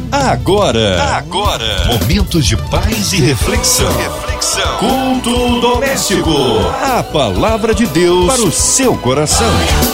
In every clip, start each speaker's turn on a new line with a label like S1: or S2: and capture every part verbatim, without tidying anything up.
S1: Agora, agora, momentos de paz e reflexão. Reflexão. Culto doméstico. A palavra de Deus para o seu coração.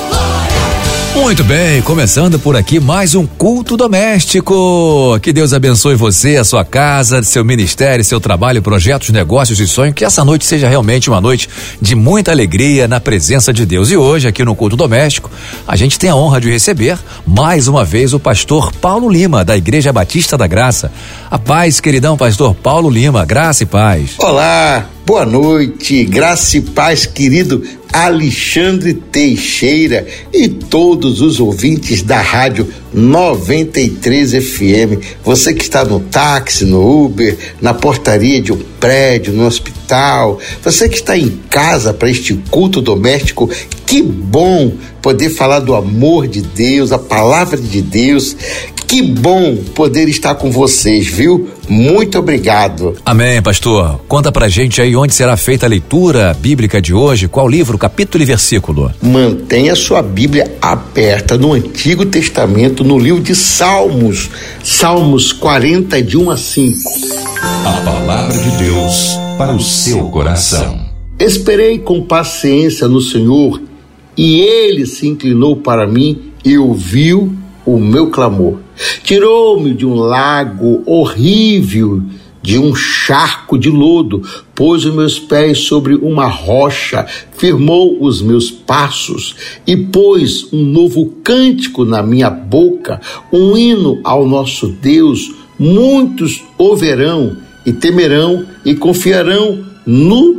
S2: Muito bem, começando por aqui mais um culto doméstico. Que Deus abençoe você, a sua casa, seu ministério, seu trabalho, projetos, negócios e sonhos. Que essa noite seja realmente uma noite de muita alegria na presença de Deus. E hoje, aqui no culto doméstico, a gente tem a honra de receber mais uma vez o pastor Paulo Lima, da Igreja Batista da Graça. A paz, queridão pastor Paulo Lima, graça e paz.
S3: Olá, boa noite, graça e paz, querido Alexandre Teixeira e todos os ouvintes da rádio noventa e três F M. Você que está no táxi, no Uber, na portaria de um prédio, no hospital, você que está em casa para este culto doméstico, que bom poder falar do amor de Deus, a palavra de Deus. Que bom poder estar com vocês, viu? Muito obrigado.
S2: Amém, pastor. Conta pra gente aí onde será feita a leitura bíblica de hoje, qual livro, capítulo e versículo?
S3: Mantenha sua Bíblia aberta no Antigo Testamento, no livro de Salmos, Salmos quarenta, de um a cinco.
S1: A palavra de Deus para o seu coração.
S3: Esperei com paciência no Senhor, e Ele se inclinou para mim e ouviu o meu clamor. Tirou-me de um lago horrível, de um charco de lodo, pôs os meus pés sobre uma rocha, firmou os meus passos e pôs um novo cântico na minha boca, um hino ao nosso Deus. Muitos o verão e temerão e confiarão no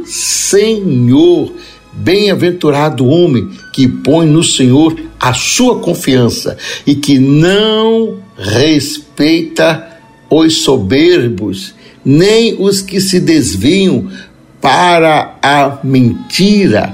S3: Senhor. Bem-aventurado o homem que põe no Senhor a sua confiança e que não respeita os soberbos, nem os que se desviam para a mentira.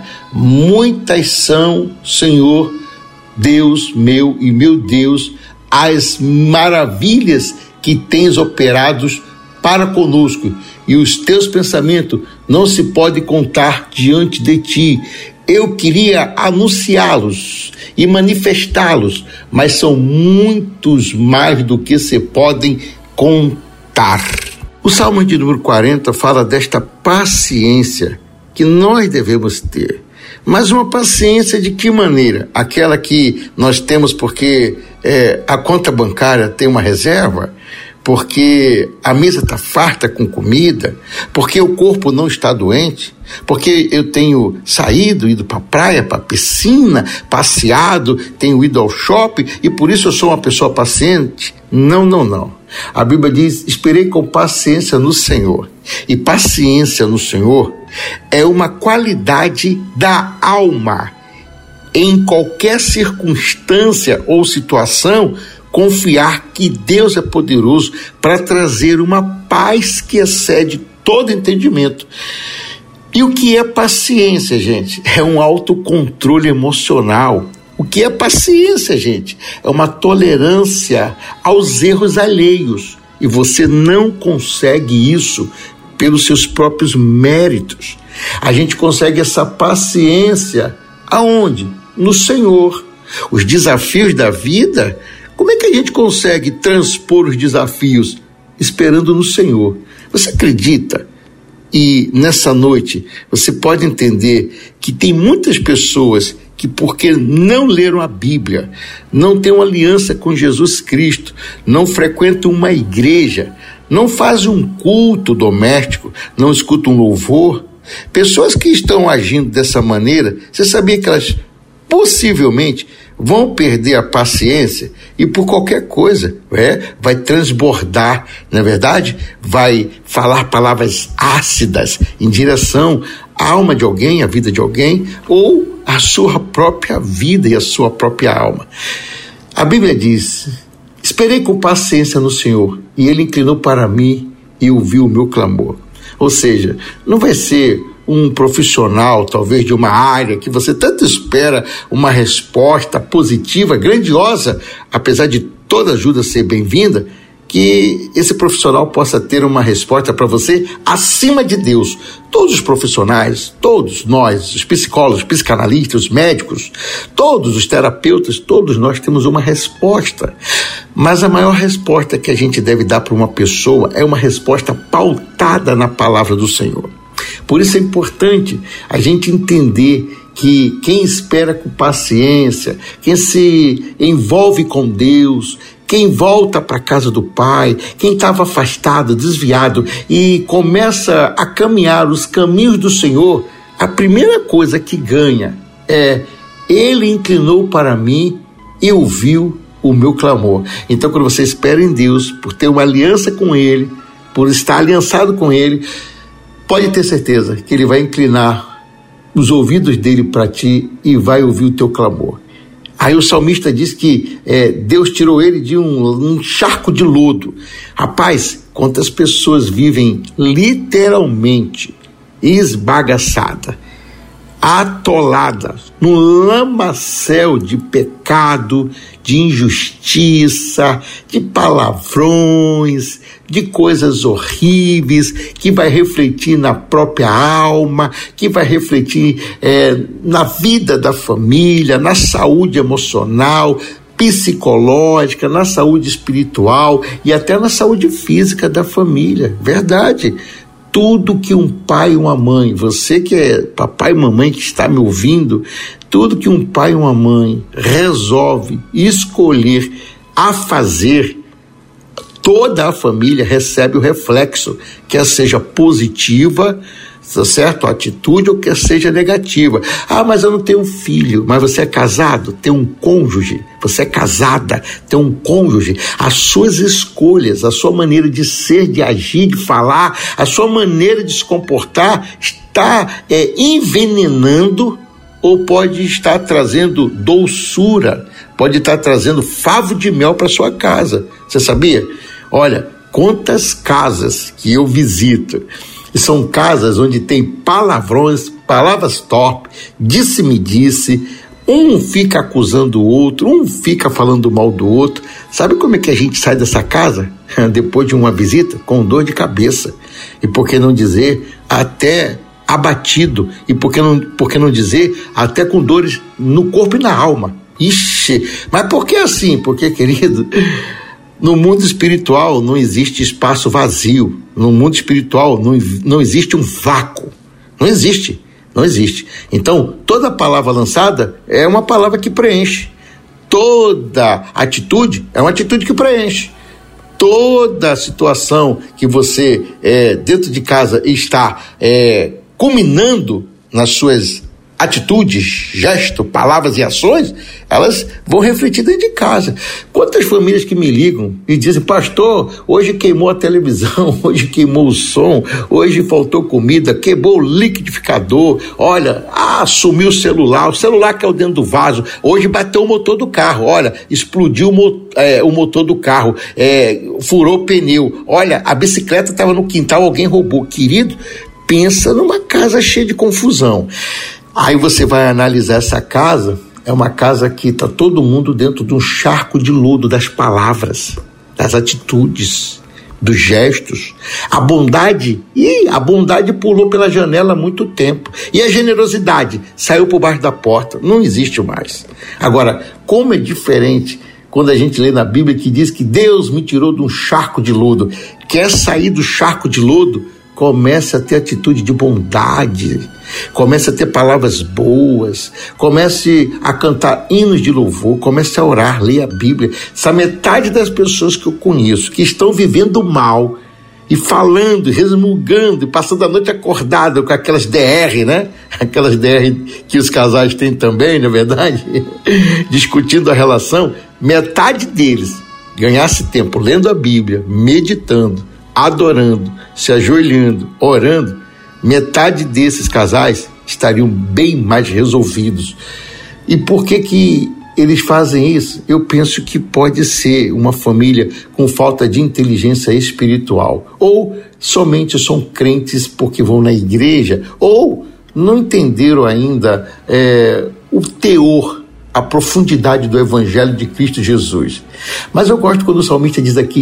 S3: Muitas são, Senhor, Deus meu e meu Deus, as maravilhas que tens operados para conosco, e os teus pensamentos não se pode contar diante de ti. Eu queria anunciá-los e manifestá-los, mas são muitos mais do que se podem contar. O Salmo de número quarenta fala desta paciência que nós devemos ter. Mas uma paciência de que maneira? Aquela que nós temos porque é, a conta bancária tem uma reserva? Porque a mesa está farta com comida, porque o corpo não está doente, porque eu tenho saído, ido para a praia, para a piscina, passeado, tenho ido ao shopping e por isso eu sou uma pessoa paciente. Não, não, não. A Bíblia diz, esperei com paciência no Senhor. E paciência no Senhor é uma qualidade da alma. Em qualquer circunstância ou situação, confiar que Deus é poderoso para trazer uma paz que excede todo entendimento. E o que é paciência, gente? É um autocontrole emocional. O que é paciência, gente? É uma tolerância aos erros alheios. E você não consegue isso pelos seus próprios méritos. A gente consegue essa paciência aonde? No Senhor. Os desafios da vida, como é que a gente consegue transpor os desafios? Esperando no Senhor. Você acredita? E nessa noite você pode entender que tem muitas pessoas que, porque não leram a Bíblia, não têm uma aliança com Jesus Cristo, não frequentam uma igreja, não fazem um culto doméstico, não escutam um louvor, pessoas que estão agindo dessa maneira, você sabia que elas possivelmente vão perder a paciência e por qualquer coisa, é, vai transbordar, não é verdade? Vai falar palavras ácidas em direção à alma de alguém, à vida de alguém, ou à sua própria vida e à sua própria alma. A Bíblia diz, esperei com paciência no Senhor e Ele inclinou para mim e ouviu o meu clamor. Ou seja, não vai ser um profissional, talvez de uma área que você tanto espera uma resposta positiva, grandiosa, apesar de toda ajuda ser bem-vinda, que esse profissional possa ter uma resposta para você acima de Deus. Todos os profissionais, todos nós, os psicólogos, os psicanalistas, os médicos, todos os terapeutas, todos nós temos uma resposta. Mas a maior resposta que a gente deve dar para uma pessoa é uma resposta pautada na palavra do Senhor. Por isso é importante a gente entender que quem espera com paciência, quem se envolve com Deus, quem volta para a casa do Pai, quem estava afastado, desviado e começa a caminhar os caminhos do Senhor, a primeira coisa que ganha é: Ele inclinou para mim e ouviu o meu clamor. Então, quando você espera em Deus, por ter uma aliança com Ele, por estar aliançado com Ele, pode ter certeza que Ele vai inclinar os ouvidos dele para ti e vai ouvir o teu clamor. Aí o salmista diz que é, Deus tirou ele de um, um charco de lodo. Rapaz, quantas pessoas vivem literalmente esbagaçada, atolada num lamaçal de pecado, de injustiça, de palavrões, de coisas horríveis, que vai refletir na própria alma, que vai refletir é, na vida da família, na saúde emocional, psicológica, na saúde espiritual e até na saúde física da família. Verdade. Tudo que um pai e uma mãe, você que é papai e mamãe que está me ouvindo, tudo que um pai e uma mãe resolve escolher a fazer, toda a família recebe o reflexo, quer seja positiva, tá certo? A atitude, ou quer seja negativa. Ah, mas eu não tenho filho. Mas você é casado, tem um cônjuge. Você é casada, tem um cônjuge. As suas escolhas, a sua maneira de ser, de agir, de falar, a sua maneira de se comportar está é, envenenando ou pode estar trazendo doçura, pode estar trazendo favo de mel para sua casa. Você sabia? Olha, quantas casas que eu visito, e são casas onde tem palavrões, palavras torpes, disse-me-disse, um fica acusando o outro, um fica falando mal do outro. Sabe como é que a gente sai dessa casa? Depois de uma visita? Com dor de cabeça. E por que não dizer, até abatido. E por que não, por que não dizer, até com dores no corpo e na alma. Ixi, mas por que assim? Porque, querido, no mundo espiritual não existe espaço vazio. No mundo espiritual não, não existe um vácuo. Não existe, não existe. Então, toda palavra lançada é uma palavra que preenche. Toda atitude é uma atitude que preenche. Toda situação que você, é, dentro de casa, está é, culminando nas suas atitudes, gestos, palavras e ações, elas vão refletir dentro de casa. Quantas famílias que me ligam e dizem, pastor, hoje queimou a televisão, hoje queimou o som, hoje faltou comida, queimou o liquidificador, olha, ah, sumiu o celular, o celular caiu dentro do vaso, hoje bateu o motor do carro, olha, explodiu o, mo- é, o motor do carro, é, furou o pneu, olha, a bicicleta estava no quintal, alguém roubou. Querido, pensa numa casa cheia de confusão. Aí você vai analisar essa casa, é uma casa que está todo mundo dentro de um charco de lodo das palavras, das atitudes, dos gestos. A bondade, e a bondade pulou pela janela há muito tempo. E a generosidade saiu por baixo da porta, não existe mais. Agora, como é diferente quando a gente lê na Bíblia que diz que Deus me tirou de um charco de lodo. Quer sair do charco de lodo? Comece a ter atitude de bondade, comece a ter palavras boas, comece a cantar hinos de louvor, comece a orar, ler a Bíblia. Essa metade das pessoas que eu conheço, que estão vivendo mal, e falando, resmungando, e passando a noite acordada com aquelas D R, né? Aquelas D R que os casais têm também, não é verdade? Discutindo a relação, metade deles ganhasse tempo lendo a Bíblia, meditando, adorando, se ajoelhando, orando, metade desses casais estariam bem mais resolvidos. E por que que eles fazem isso? Eu penso que pode ser uma família com falta de inteligência espiritual, ou somente são crentes porque vão na igreja, ou não entenderam ainda é, o teor, a profundidade do Evangelho de Cristo Jesus. Mas eu gosto quando o salmista diz aqui,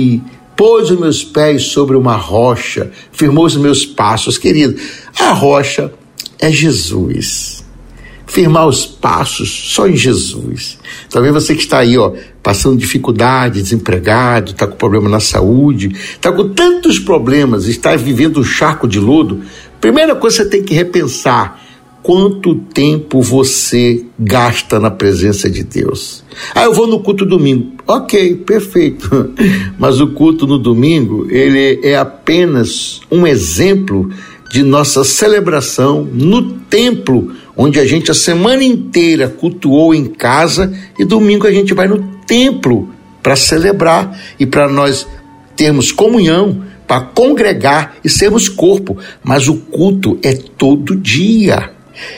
S3: pôs os meus pés sobre uma rocha, firmou os meus passos. Querido, a rocha é Jesus. Firmar os passos só em Jesus. Talvez você que está aí, ó, passando dificuldade, desempregado, está com problema na saúde, está com tantos problemas, está vivendo um charco de lodo. Primeira coisa que você tem que repensar: quanto tempo você gasta na presença de Deus? Ah, eu vou no culto domingo. Ok, perfeito. Mas o culto no domingo, ele é apenas um exemplo de nossa celebração no templo, onde a gente a semana inteira cultuou em casa, e domingo a gente vai no templo para celebrar e para nós termos comunhão, para congregar e sermos corpo. Mas o culto é todo dia.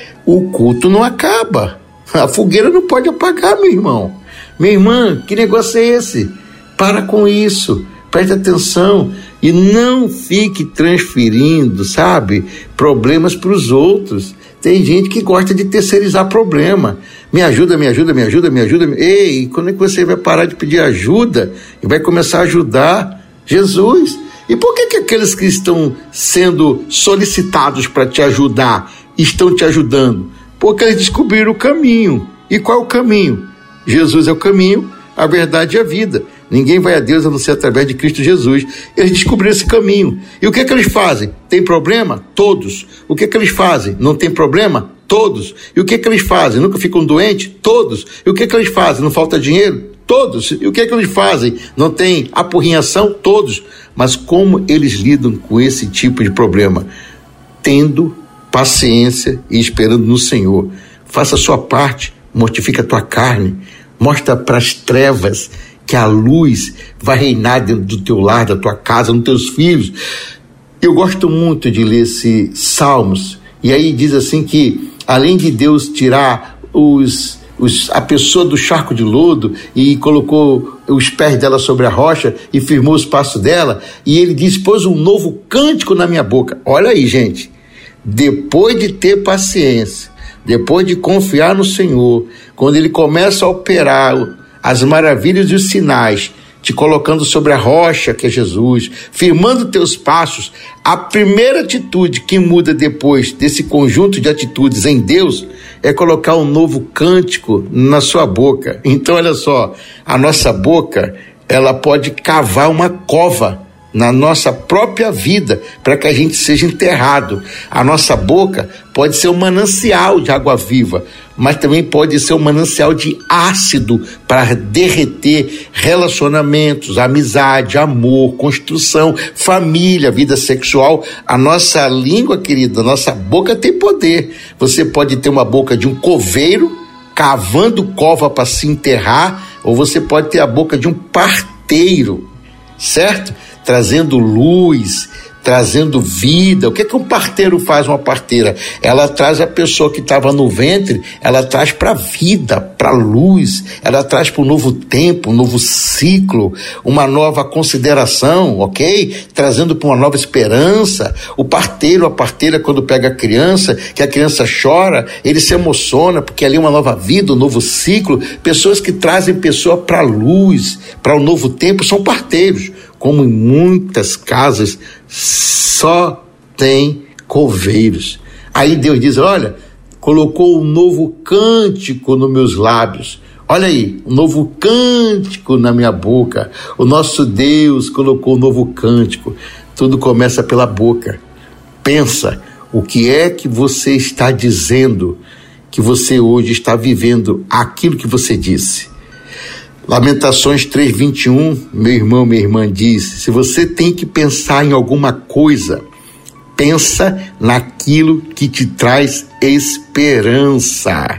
S3: O culto não acaba. A fogueira não pode apagar, meu irmão. Minha irmã, que negócio é esse? Para com isso. Preste atenção e não fique transferindo, sabe, problemas para os outros. Tem gente que gosta de terceirizar problema. Me ajuda, me ajuda, me ajuda, me ajuda. Ei, quando é que você vai parar de pedir ajuda e vai começar a ajudar Jesus? E por que que aqueles que estão sendo solicitados para te ajudar estão te ajudando? Porque eles descobriram o caminho. E qual é o caminho? Jesus é o caminho, a verdade e a vida. Ninguém vai a Deus a não ser através de Cristo Jesus. Eles descobriram esse caminho. E o que é que eles fazem? Tem problema? Todos. O que é que eles fazem? Não tem problema? Todos. E o que é que eles fazem? Nunca ficam doentes? Todos. E o que é que eles fazem? Não falta dinheiro? Todos. E o que é que eles fazem? Não tem apurrinhação? Todos. Mas como eles lidam com esse tipo de problema? Tendo paciência e esperando no Senhor. Faça a sua parte, mortifica a tua carne, mostra para as trevas que a luz vai reinar dentro do teu lar, da tua casa, nos teus filhos. Eu gosto muito de ler esse Salmos, e aí diz assim que, além de Deus tirar os, os, a pessoa do charco de lodo e colocou os pés dela sobre a rocha e firmou os passos dela, e ele diz: pôs um novo cântico na minha boca. Olha aí, gente, depois de ter paciência, depois de confiar no Senhor, quando ele começa a operar as maravilhas e os sinais, te colocando sobre a rocha que é Jesus, firmando teus passos, a primeira atitude que muda depois desse conjunto de atitudes em Deus é colocar um novo cântico na sua boca. Então olha só, a nossa boca, ela pode cavar uma cova na nossa própria vida, para que a gente seja enterrado. A nossa boca pode ser um manancial de água viva, mas também pode ser um manancial de ácido para derreter relacionamentos, amizade, amor, construção, família, vida sexual. A nossa língua, querida, a nossa boca tem poder. Você pode ter uma boca de um coveiro, cavando cova para se enterrar, ou você pode ter a boca de um parteiro, certo? Trazendo luz, trazendo vida. O que é que um parteiro faz, uma parteira? Ela traz a pessoa que estava no ventre, ela traz para a vida, para a luz, ela traz para um novo tempo, um novo ciclo, uma nova consideração, ok? Trazendo para uma nova esperança. O parteiro, a parteira, quando pega a criança, que a criança chora, ele se emociona, porque ali é uma nova vida, um novo ciclo. Pessoas que trazem pessoa para a luz, para um novo tempo, são parteiros. Como em muitas casas só tem coveiros. Aí Deus diz: olha, colocou um novo cântico nos meus lábios. Olha aí, um novo cântico na minha boca. O nosso Deus colocou um novo cântico. Tudo começa pela boca. Pensa, o que é que você está dizendo, que você hoje está vivendo aquilo que você disse. Lamentações três, vinte e um, meu irmão, minha irmã, diz: se você tem que pensar em alguma coisa, pensa naquilo que te traz esperança.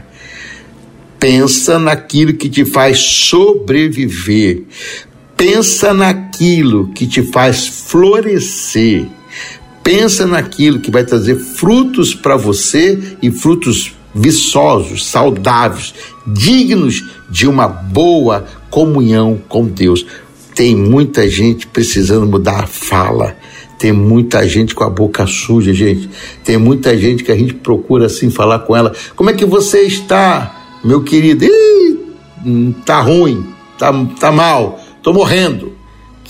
S3: Pensa naquilo que te faz sobreviver. Pensa naquilo que te faz florescer. Pensa naquilo que vai trazer frutos para você, e frutos viçosos, saudáveis, dignos de uma boa comunhão com Deus. Tem muita gente precisando mudar a fala, tem muita gente com a boca suja, gente, tem muita gente que a gente procura assim falar com ela: como é que você está, meu querido? Ih, tá ruim, tá, tá mal, tô morrendo.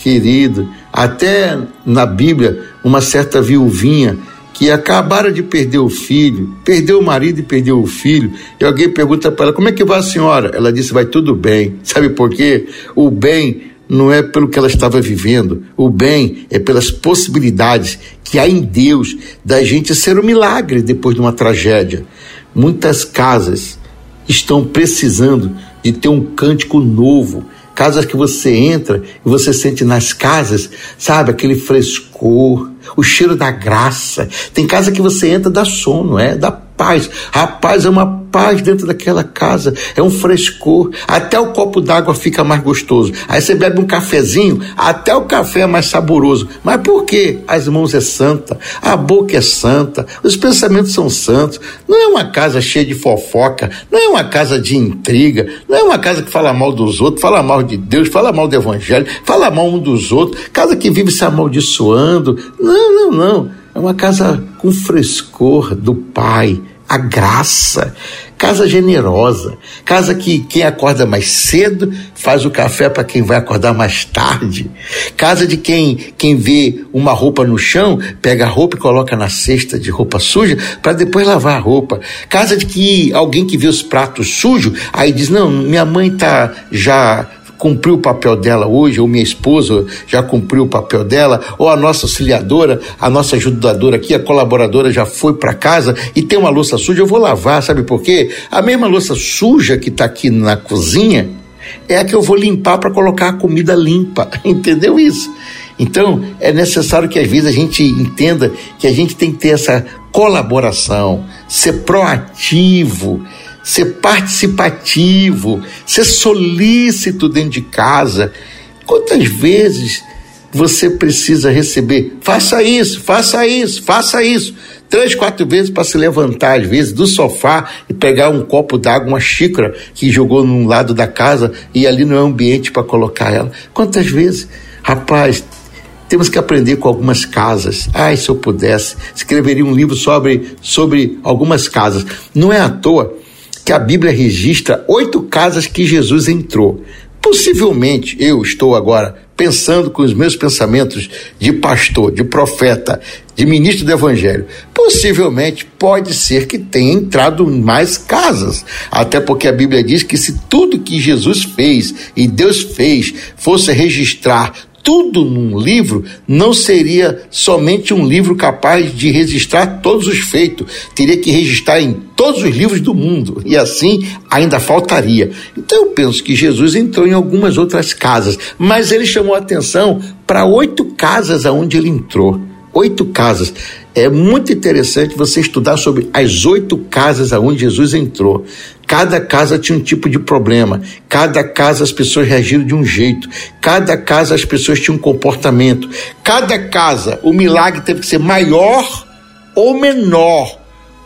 S3: querido, até na Bíblia, uma certa viuvinha que acabara de perder o filho, perdeu o marido e perdeu o filho, e alguém pergunta para ela, como é que vai a senhora? Ela disse, vai tudo bem. Sabe por quê? O bem não é pelo que ela estava vivendo, o bem é pelas possibilidades que há em Deus da gente ser um milagre depois de uma tragédia. Muitas casas estão precisando de ter um cântico novo, casas que você entra e você sente nas casas, sabe, aquele frescor, o cheiro da graça. Tem casa que você entra, dá sono, é, dá paz. Rapaz, é uma paz dentro daquela casa, é um frescor, até o copo d'água fica mais gostoso. Aí você bebe um cafezinho, até o café é mais saboroso. Mas por quê? As mãos é santa, a boca é santa, os pensamentos são santos. Não é uma casa cheia de fofoca, não é uma casa de intriga, não é uma casa que fala mal dos outros, fala mal de Deus, fala mal do evangelho, fala mal um dos outros, casa que vive se amaldiçoando. Não, não, não. É uma casa com frescor do Pai, a graça, casa generosa, casa que quem acorda mais cedo faz o café para quem vai acordar mais tarde, casa de quem, quem vê uma roupa no chão, pega a roupa e coloca na cesta de roupa suja para depois lavar a roupa, casa de que alguém que vê os pratos sujos, aí diz, não, minha mãe tá já... cumpriu o papel dela hoje, ou minha esposa já cumpriu o papel dela, ou a nossa auxiliadora, a nossa ajudadora aqui, a colaboradora já foi para casa e tem uma louça suja, eu vou lavar, sabe por quê? A mesma louça suja que está aqui na cozinha é a que eu vou limpar para colocar a comida limpa, entendeu isso? Então, é necessário que às vezes a gente entenda que a gente tem que ter essa colaboração, ser proativo, ser participativo, ser solícito dentro de casa. Quantas vezes você precisa receber? Faça isso, faça isso, faça isso. Três, quatro vezes para se levantar, às vezes, do sofá e pegar um copo d'água, uma xícara que jogou num lado da casa e ali não é ambiente para colocar ela. Quantas vezes? Rapaz, temos que aprender com algumas casas. Ai, se eu pudesse, escreveria um livro sobre, sobre algumas casas. Não é à toa que a Bíblia registra oito casas que Jesus entrou. Possivelmente, eu estou agora pensando com os meus pensamentos de pastor, de profeta, de ministro do evangelho. Possivelmente, pode ser que tenha entrado em mais casas. Até porque a Bíblia diz que se tudo que Jesus fez e Deus fez fosse registrar tudo num livro, não seria somente um livro capaz de registrar todos os feitos, teria que registrar em todos os livros do mundo, e assim ainda faltaria. Então eu penso que Jesus entrou em algumas outras casas, mas ele chamou a atenção para oito casas aonde ele entrou. Oito casas. É muito interessante você estudar sobre as oito casas aonde Jesus entrou. Cada casa tinha um tipo de problema, cada casa as pessoas reagiram de um jeito, cada casa as pessoas tinham um comportamento, cada casa o milagre teve que ser maior ou menor,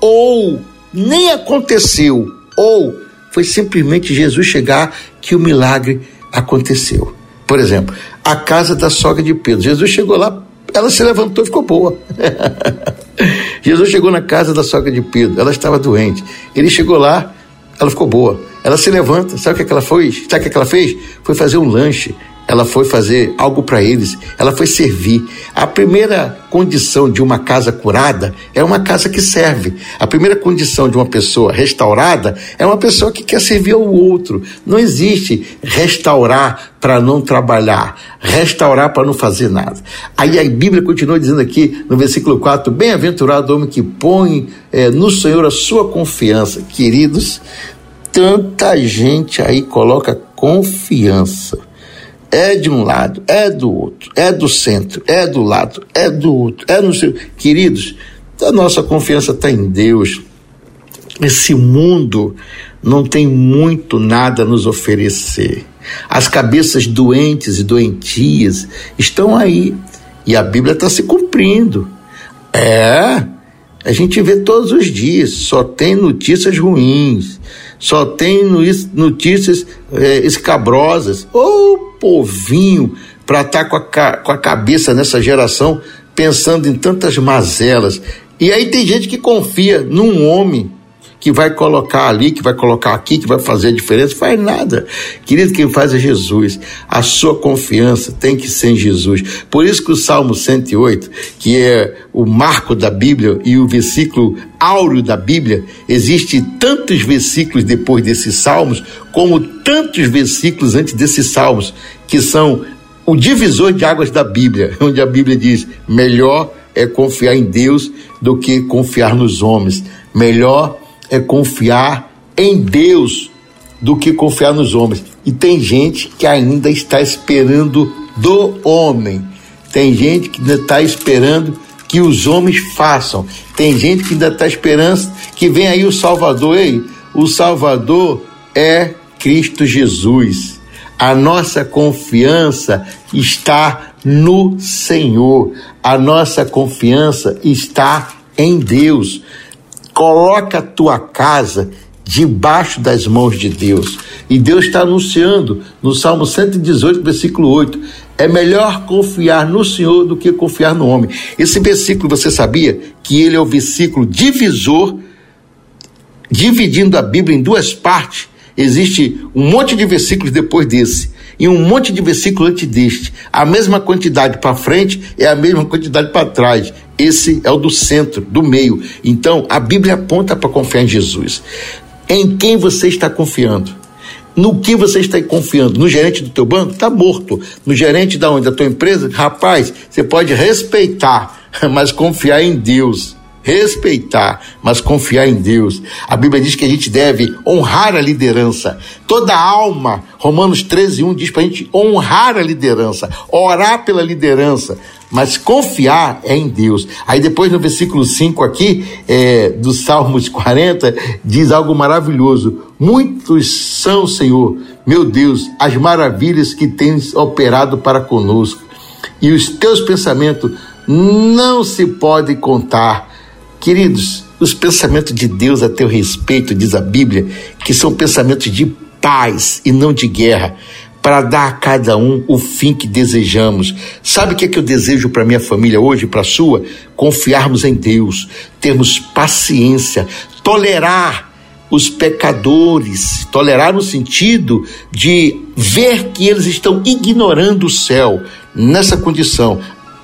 S3: ou nem aconteceu, ou foi simplesmente Jesus chegar que o milagre aconteceu. Por exemplo, a casa da sogra de Pedro, Jesus chegou lá, ela se levantou e ficou boa. Jesus chegou na casa da sogra de Pedro, ela estava doente, ele chegou lá, ela ficou boa, ela se levanta, sabe o que, é que ela fez? Sabe o que, é que ela fez? Foi fazer um lanche, ela foi fazer algo para eles, ela foi servir. A primeira condição de uma casa curada é uma casa que serve. A primeira condição de uma pessoa restaurada é uma pessoa que quer servir ao outro. Não existe restaurar para não trabalhar, restaurar para não fazer nada. Aí a Bíblia continua dizendo aqui no versículo quatro, bem-aventurado o homem que põe é, no Senhor a sua confiança. Queridos, tanta gente aí coloca confiança. É de um lado, é do outro, é do centro, é do lado, é do outro, é no seu... Queridos, a nossa confiança está em Deus. Esse mundo não tem muito nada a nos oferecer. As cabeças doentes e doentias estão aí. E a Bíblia está se cumprindo. É, a gente vê todos os dias, só tem notícias ruins, só tem notícias é, escabrosas. Ô povinho para estar com a, com a cabeça nessa geração pensando em tantas mazelas. E aí tem gente que confia num homem, que vai colocar ali, que vai colocar aqui, que vai fazer a diferença. Faz nada. Querido, quem faz é Jesus. A sua confiança tem que ser em Jesus. Por isso que o Salmo cento e oito, que é o marco da Bíblia e o versículo áureo da Bíblia, existe tantos versículos depois desses salmos, como tantos versículos antes desses salmos, que são o divisor de águas da Bíblia, onde a Bíblia diz: melhor é confiar em Deus do que confiar nos homens. Melhor é confiar em Deus do que confiar nos homens. E tem gente que ainda está esperando do homem. Tem gente que ainda está esperando que os homens façam. Tem gente que ainda está esperando que venha aí o Salvador. Ei, o Salvador é Cristo Jesus. A nossa confiança está no Senhor. A nossa confiança está em Deus. Coloca a tua casa debaixo das mãos de Deus. E Deus está anunciando no Salmo cento e dezoito, versículo oito, é melhor confiar no Senhor do que confiar no homem. Esse versículo, você sabia que ele é o versículo divisor, dividindo a Bíblia em duas partes? Existe um monte de versículos depois desse e um monte de versículos antes deste. A mesma quantidade para frente é a mesma quantidade para trás. Esse é o do centro, do meio. Então, a Bíblia aponta para confiar em Jesus. Em quem você está confiando? No que você está confiando? No gerente do teu banco? Está morto. No gerente da onde? Da tua empresa? Rapaz, você pode respeitar, mas confiar em Deus. Respeitar, mas confiar em Deus. A Bíblia diz que a gente deve honrar a liderança. Toda alma, Romanos treze, um diz para a gente honrar a liderança, orar pela liderança, mas confiar é em Deus. Aí depois no versículo cinco aqui, é, do Salmos quarenta, diz algo maravilhoso: muitos são, Senhor, meu Deus, as maravilhas que tens operado para conosco, e os teus pensamentos não se podem contar. Queridos, os pensamentos de Deus a teu respeito, diz a Bíblia, que são pensamentos de paz e não de guerra, para dar a cada um o fim que desejamos. Sabe o que é que eu desejo para minha família hoje, para a sua? Confiarmos em Deus, termos paciência, tolerar os pecadores, tolerar no sentido de ver que eles estão ignorando o céu nessa condição.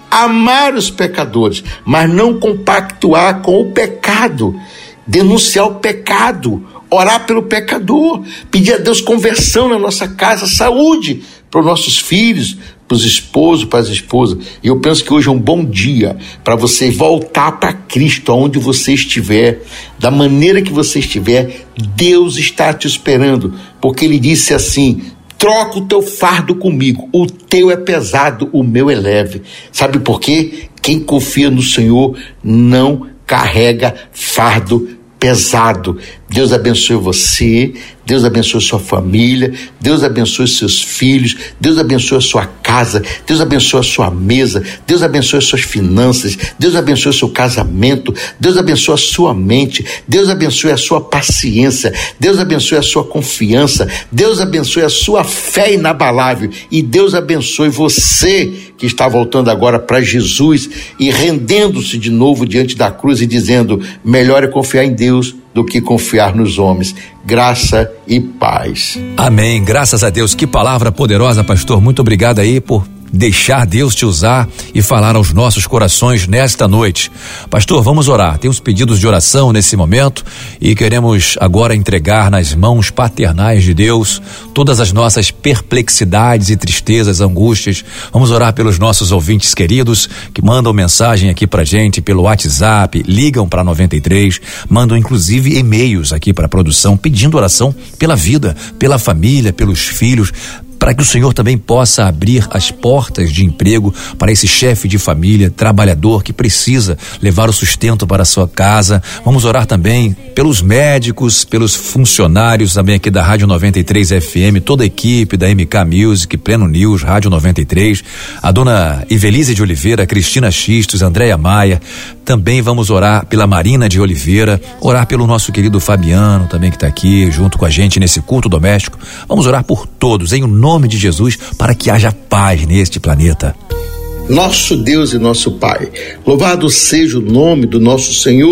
S3: Amar os pecadores, mas não compactuar com o pecado, denunciar o pecado, orar pelo pecador, pedir a Deus conversão na nossa casa, saúde para os nossos filhos, para os esposos, para as esposas. E eu penso que hoje é um bom dia para você voltar para Cristo, aonde você estiver, da maneira que você estiver. Deus está te esperando, porque Ele disse assim: troca o teu fardo comigo, o teu é pesado, o meu é leve. Sabe por quê? Quem confia no Senhor não carrega fardo pesado. Deus abençoe você, Deus abençoe sua família, Deus abençoe seus filhos, Deus abençoe a sua casa, Deus abençoe a sua mesa, Deus abençoe as suas finanças, Deus abençoe o seu casamento, Deus abençoe a sua mente, Deus abençoe a sua paciência, Deus abençoe a sua confiança, Deus abençoe a sua fé inabalável, e Deus abençoe você que está voltando agora para Jesus e rendendo-se de novo diante da cruz e dizendo: melhor é confiar em Deus do que confiar nos homens. Graça e paz.
S2: Amém, graças a Deus. Que palavra poderosa, pastor. Muito obrigado aí por deixar Deus te usar e falar aos nossos corações nesta noite. Pastor, vamos orar. Temos pedidos de oração nesse momento e queremos agora entregar nas mãos paternais de Deus todas as nossas perplexidades e tristezas, angústias. Vamos orar pelos nossos ouvintes queridos que mandam mensagem aqui pra gente pelo WhatsApp, ligam para noventa e três, mandam inclusive e-mails aqui para a produção pedindo oração pela vida, pela família, pelos filhos, para que o Senhor também possa abrir as portas de emprego para esse chefe de família, trabalhador que precisa levar o sustento para a sua casa. Vamos orar também pelos médicos, pelos funcionários também aqui da Rádio noventa e três F M, toda a equipe da M K Music, Pleno News, Rádio noventa e três, a dona Ivelise de Oliveira, a Cristina Xistos, Andréia Maia. Também vamos orar pela Marina de Oliveira, orar pelo nosso querido Fabiano também, que está aqui junto com a gente nesse culto doméstico. Vamos orar por todos em nome de Jesus, para que haja paz neste planeta.
S3: Nosso Deus e nosso Pai, louvado seja o nome do nosso Senhor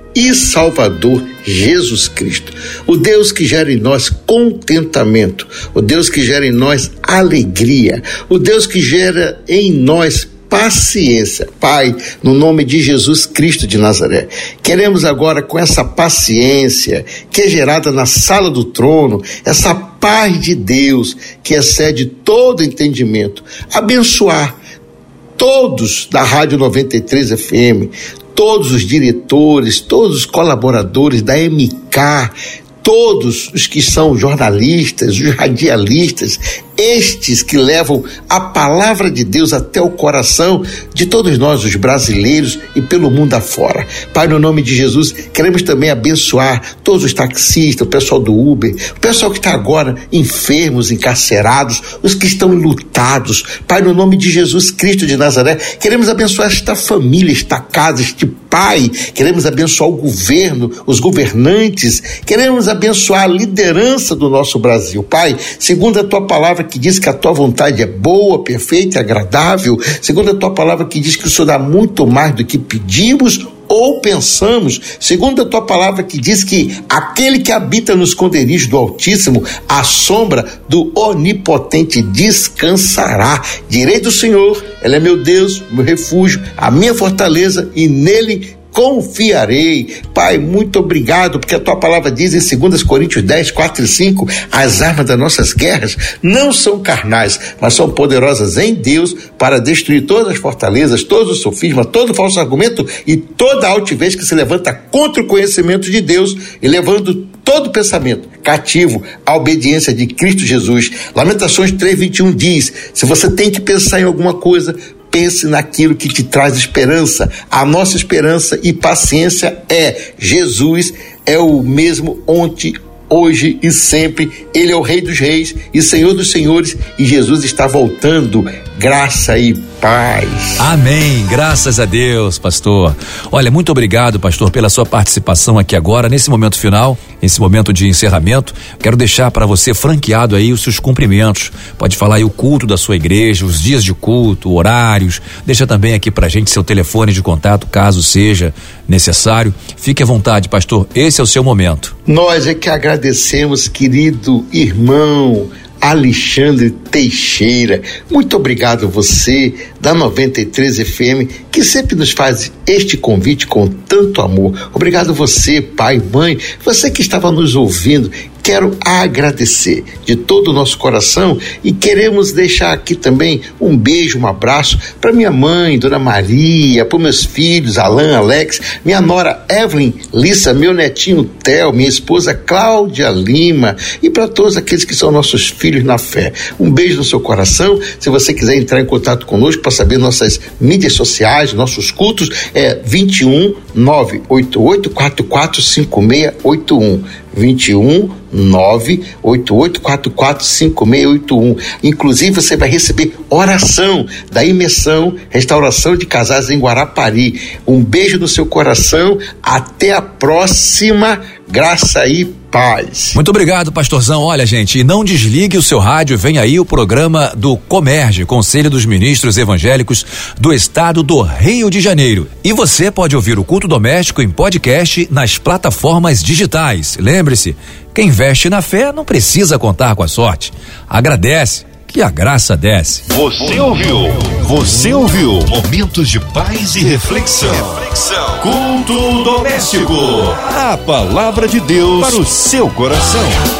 S3: e Salvador Jesus Cristo. O Deus que gera em nós contentamento, o Deus que gera em nós alegria, o Deus que gera em nós paciência. Pai, no nome de Jesus Cristo de Nazaré, queremos agora, com essa paciência que é gerada na sala do trono, essa paz de Deus que excede todo entendimento, abençoar todos da Rádio noventa e três F M, todos os diretores, todos os colaboradores da M K, todos os que são jornalistas, os radialistas, estes que levam a palavra de Deus até o coração de todos nós, os brasileiros, e pelo mundo afora. Pai, no nome de Jesus, queremos também abençoar todos os taxistas, o pessoal do Uber, o pessoal que está agora enfermos, encarcerados, os que estão enlutados. Pai, no nome de Jesus Cristo de Nazaré, queremos abençoar esta família, esta casa, este pai, queremos abençoar o governo, os governantes, queremos abençoar a liderança do nosso Brasil. Pai, segundo a tua palavra que diz que a tua vontade é boa, perfeita e agradável, segundo a tua palavra que diz que o Senhor dá muito mais do que pedimos ou pensamos, segundo a tua palavra que diz que aquele que habita no esconderijo do Altíssimo, à sombra do Onipotente descansará. Direi do Senhor, ele é meu Deus, meu refúgio, a minha fortaleza, e nele confiarei. Pai, muito obrigado, porque a tua palavra diz em dois Coríntios dez, quatro e cinco, as armas das nossas guerras não são carnais, mas são poderosas em Deus para destruir todas as fortalezas, todos os sofismas, todo falso argumento e toda altivez que se levanta contra o conhecimento de Deus, e levando todo pensamento cativo à obediência de Cristo Jesus. Lamentações três, vinte e um diz, se você tem que pensar em alguma coisa, pense naquilo que te traz esperança. A nossa esperança e paciência é Jesus, é o mesmo ontem, hoje e sempre. Ele é o Rei dos Reis e Senhor dos Senhores, e Jesus está voltando. Graça e paz.
S2: Amém. Graças a Deus, pastor. Olha, muito obrigado, pastor, pela sua participação aqui agora, nesse momento final, nesse momento de encerramento. Quero deixar para você franqueado aí os seus cumprimentos. Pode falar aí o culto da sua igreja, os dias de culto, horários. Deixa também aqui pra gente seu telefone de contato, caso seja necessário. Fique à vontade, pastor. Esse é o seu momento.
S3: Nós é que agradecemos, querido irmão Alexandre Teixeira. Muito obrigado a você da noventa e três F M, que sempre nos faz este convite com tanto amor. Obrigado você, pai, mãe, você que estava nos ouvindo. Quero agradecer de todo o nosso coração, e queremos deixar aqui também um beijo, um abraço para minha mãe, Dona Maria, para meus filhos, Alan, Alex, minha nora Evelyn, Lissa, meu netinho Theo, minha esposa Cláudia Lima, e para todos aqueles que são nossos filhos na fé. Um beijo no seu coração. Se você quiser entrar em contato conosco para saber nossas mídias sociais, nossos cultos, é vinte e um, nove oito oito, quatro quatro cinco seis oito um. vinte e um, nove oito oito, quatro quatro cinco seis oito um. Inclusive você vai receber oração da imersão Restauração de Casais em Guarapari. Um beijo no seu coração, até a próxima. Graça e paz.
S2: Muito obrigado, pastorzão. Olha, gente, e não desligue o seu rádio, vem aí o programa do Comerge, Conselho dos Ministros Evangélicos do Estado do Rio de Janeiro. E você pode ouvir o Culto Doméstico em podcast nas plataformas digitais. Lembre-se, quem investe na fé não precisa contar com a sorte. Agradece, que a graça desce.
S1: Você ouviu? Você ouviu? Momentos de paz e reflexão. Reflexão. Culto doméstico. A palavra de Deus para o seu coração.